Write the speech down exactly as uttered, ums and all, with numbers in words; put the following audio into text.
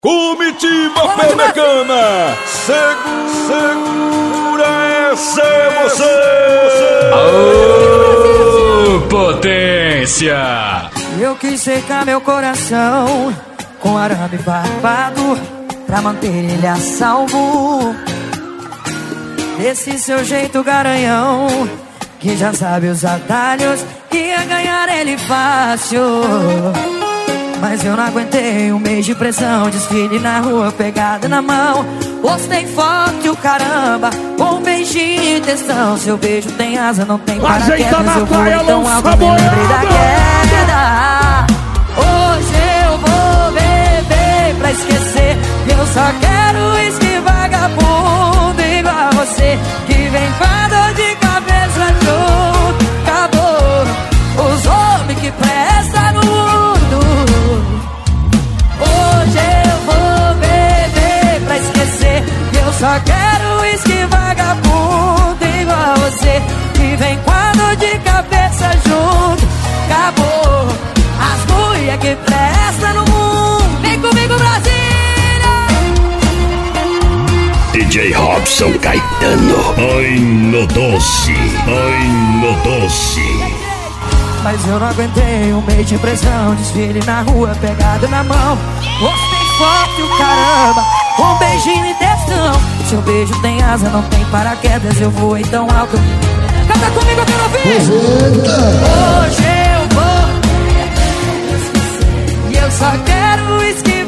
Comitiva Pé na Cama, segura, segura essa emoção. Aô, potência! Eu quis secar meu coração com arame barbado pra manter ele a salvo. Desse seu jeito garanhão, que já sabe os atalhos, ia ganhar ele fácil. Mas eu não aguentei um mês de pressão, desfile na rua, pegada na mão. Postei foto e o caramba, com um beijinho e textão. Seu beijo tem asa, não tem paraquedas. Eu vou tão alto, me lembrei da queda. Hoje eu vou beber pra esquecer. Eu só quero uísque vagabundo igual a você, que vem com a dor de cabeça junto. Acabou os homens que prestam no mundo. Hoje eu vou beber pra esquecer. Eu só quero uísque vagabundo igual a você, que vem com a dor de cabeça junto. Acabou as mulher que prestam no mundo. Vem comigo, Brasília! D J Robson Caetano. Ai no doce, ai no doce. Mas eu não aguentei um mês de pressão, desfile na rua, pegado na mão. Postei foto e o caramba, um beijinho e textão. Seu beijo tem asa, não tem paraquedas. Eu voei tão alto. Canta comigo, eu quero ouvir. Hoje eu vou e eu só quero uísque